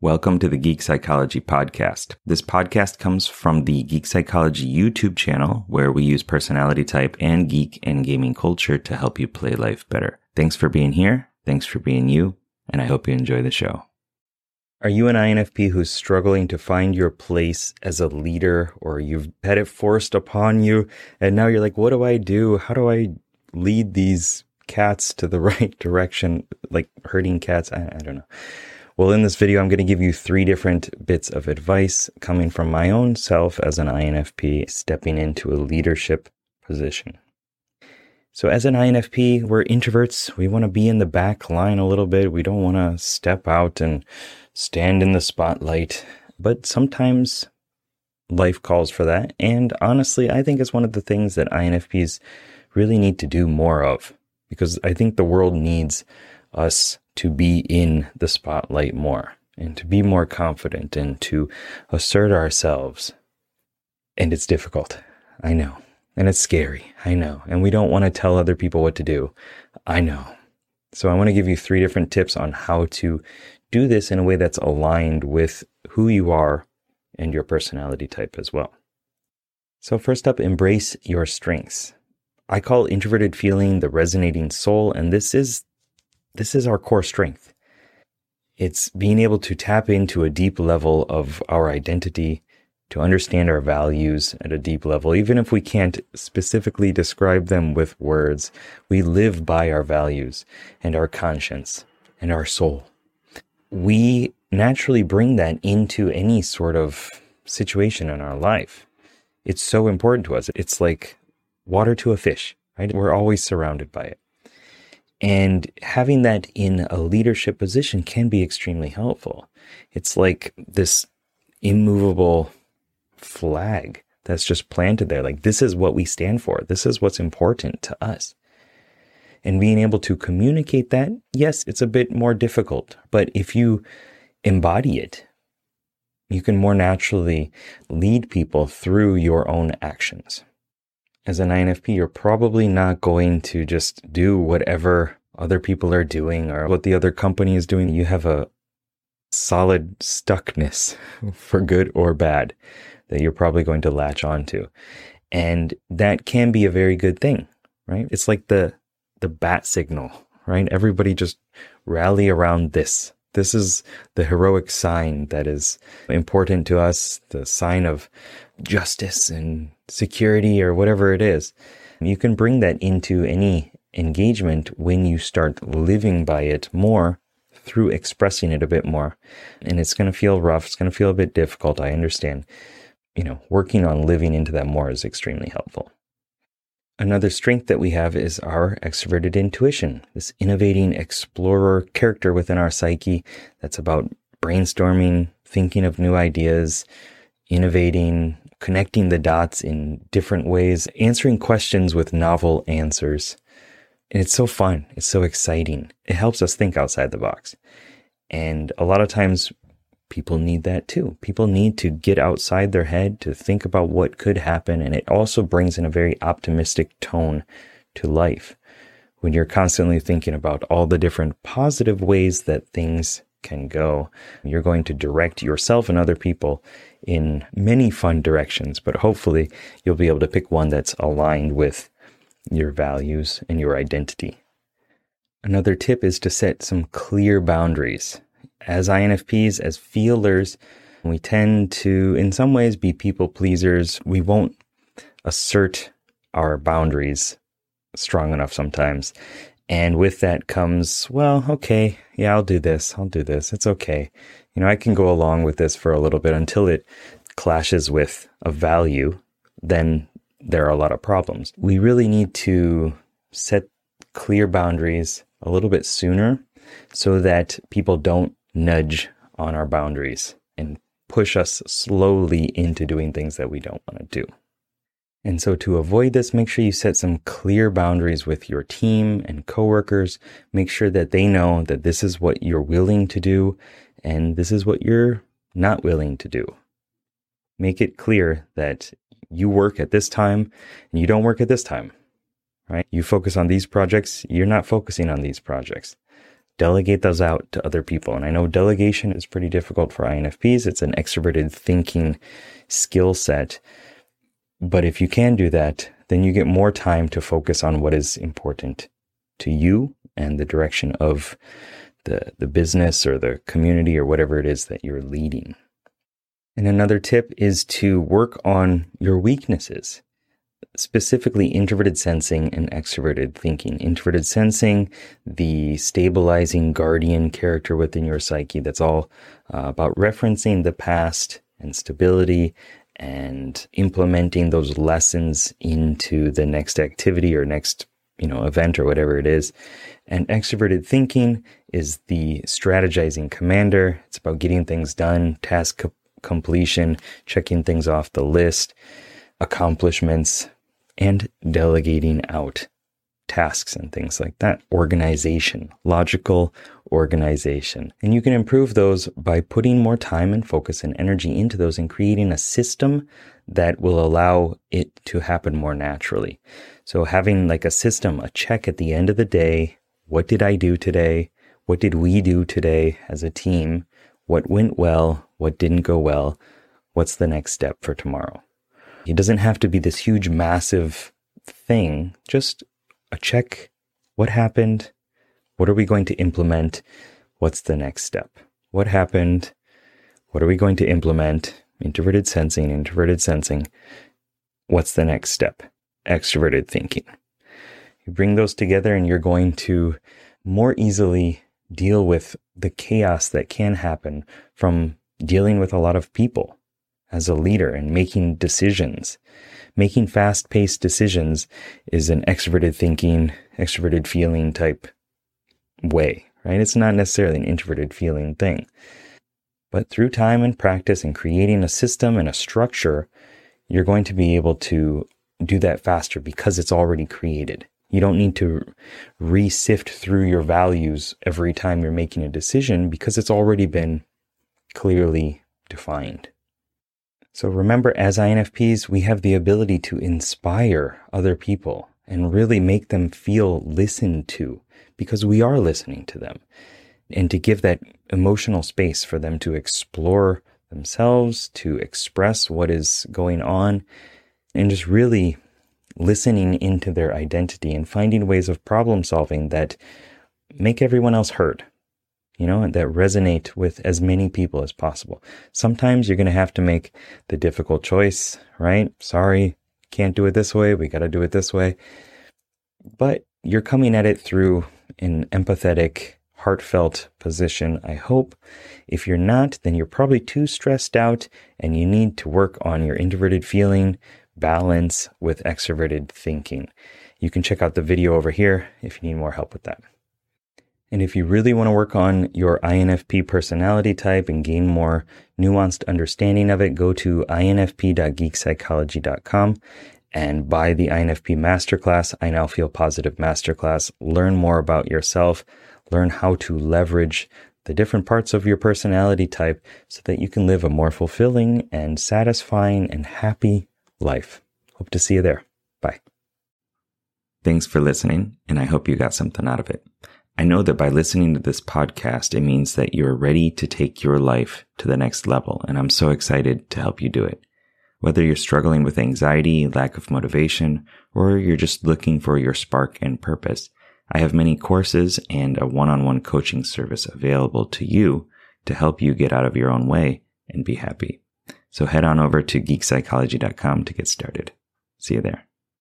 Welcome to the Geek Psychology Podcast. This podcast comes from the Geek Psychology YouTube channel, where we use personality type and geek and gaming culture to help you play life better. Thanks for being here, thanks for being you, and I hope you enjoy the show. Are you an INFP who's struggling to find your place as a leader, or you've had it forced upon you, and now you're like, what do I do? How do I lead these cats to the right direction, like herding cats? I don't know. Well, in this video, I'm going to give you 3 different bits of advice coming from my own self as an INFP stepping into a leadership position. So as an INFP, we're introverts. We want to be in the back line a little bit. We don't want to step out and stand in the spotlight. But sometimes life calls for that. And honestly, I think it's one of the things that INFPs really need to do more of, because I think the world needs us to be in the spotlight more and to be more confident and to assert ourselves. And it's difficult, I know. And it's scary, I know. And we don't want to tell other people what to do, I know. So I want to give you 3 different tips on how to do this in a way that's aligned with who you are and your personality type as well. So first up, embrace your strengths. I call introverted feeling the resonating soul, and this is our core strength. It's being able to tap into a deep level of our identity, to understand our values at a deep level. Even if we can't specifically describe them with words, we live by our values and our conscience and our soul. We naturally bring that into any sort of situation in our life. It's so important to us. It's like water to a fish, right? We're always surrounded by it. And having that in a leadership position can be extremely helpful. It's like this immovable flag that's just planted there. Like, this is what we stand for. This is what's important to us. And being able to communicate that, yes, it's a bit more difficult. But if you embody it, you can more naturally lead people through your own actions. As an INFP, you're probably not going to just do whatever other people are doing or what the other company is doing. You have a solid stuckness, for good or bad, that you're probably going to latch onto. And that can be a very good thing, right? It's like the bat signal, right? Everybody just rally around this. This is the heroic sign that is important to us, the sign of justice and security or whatever it is. You can bring that into any engagement when you start living by it more through expressing it a bit more. And it's going to feel rough. It's going to feel a bit difficult. I understand. Working on living into that more is extremely helpful. Another strength that we have is our extroverted intuition, this innovating explorer character within our psyche that's about brainstorming, thinking of new ideas, innovating, connecting the dots in different ways, answering questions with novel answers. And it's so fun. It's so exciting. It helps us think outside the box. And a lot of times people need that too. People need to get outside their head to think about what could happen. And it also brings in a very optimistic tone to life. When you're constantly thinking about all the different positive ways that things can go, you're going to direct yourself and other people in many fun directions, but hopefully you'll be able to pick one that's aligned with your values and your identity. Another tip is to set some clear boundaries. As INFPs, as feelers, we tend to, in some ways, be people pleasers. We won't assert our boundaries strong enough sometimes. And with that comes, well, okay, yeah, I'll do this. It's okay. I can go along with this for a little bit until it clashes with a value. Then there are a lot of problems. We really need to set clear boundaries a little bit sooner so that people don't nudge on our boundaries and push us slowly into doing things that we don't want to do. And so to avoid this, make sure you set some clear boundaries with your team and coworkers. Make sure that they know that this is what you're willing to do and this is what you're not willing to do. Make it clear that you work at this time and you don't work at this time, right? You focus on these projects, you're not focusing on these projects. delegate those out to other people. And I know delegation is pretty difficult for INFPs. It's an extroverted thinking skill set. But if you can do that, then you get more time to focus on what is important to you and the direction of the business or the community or whatever it is that you're leading. And another tip is to work on your weaknesses, specifically introverted sensing and extroverted thinking. Introverted sensing, the stabilizing guardian character within your psyche, that's all about referencing the past and stability and implementing those lessons into the next activity or next, event or whatever it is. And extroverted thinking is the strategizing commander. It's about getting things done, task completion, checking things off the list, accomplishments, and delegating out tasks and things like that. Organization, logical organization. And you can improve those by putting more time and focus and energy into those and creating a system that will allow it to happen more naturally. So having like a system, a check at the end of the day. What did I do today? What did we do today as a team? What went well? What didn't go well? What's the next step for tomorrow? It doesn't have to be this huge, massive thing. Just a check. What happened? What are we going to implement? What's the next step? What happened? What are we going to implement? Introverted sensing. What's the next step? Extroverted thinking. You bring those together and you're going to more easily deal with the chaos that can happen from dealing with a lot of people as a leader and making decisions. Making fast-paced decisions is an extroverted thinking, extroverted feeling type way, right? It's not necessarily an introverted feeling thing. But through time and practice and creating a system and a structure, you're going to be able to do that faster because it's already created. You don't need to re-sift through your values every time you're making a decision because it's already been clearly defined. So remember, as INFPs, we have the ability to inspire other people and really make them feel listened to because we are listening to them, and to give that emotional space for them to explore themselves, to express what is going on, and just really listening into their identity and finding ways of problem solving that make everyone else heard, and that resonate with as many people as possible. Sometimes you're going to have to make the difficult choice, right? Sorry, can't do it this way. We got to do it this way. But you're coming at it through an empathetic, heartfelt position, I hope. If you're not, then you're probably too stressed out and you need to work on your introverted feeling balance with extroverted thinking. You can check out the video over here if you need more help with that. And if you really want to work on your INFP personality type and gain more nuanced understanding of it, go to infp.geekpsychology.com and buy the INFP Masterclass, I Now Feel Positive Masterclass. Learn more about yourself, learn how to leverage the different parts of your personality type so that you can live a more fulfilling and satisfying and happy life. Hope to see you there. Bye. Thanks for listening, and I hope you got something out of it. I know that by listening to this podcast, it means that you're ready to take your life to the next level, and I'm so excited to help you do it. Whether you're struggling with anxiety, lack of motivation, or you're just looking for your spark and purpose, I have many courses and a one-on-one coaching service available to you to help you get out of your own way and be happy. So head on over to geekpsychology.com to get started. See you there.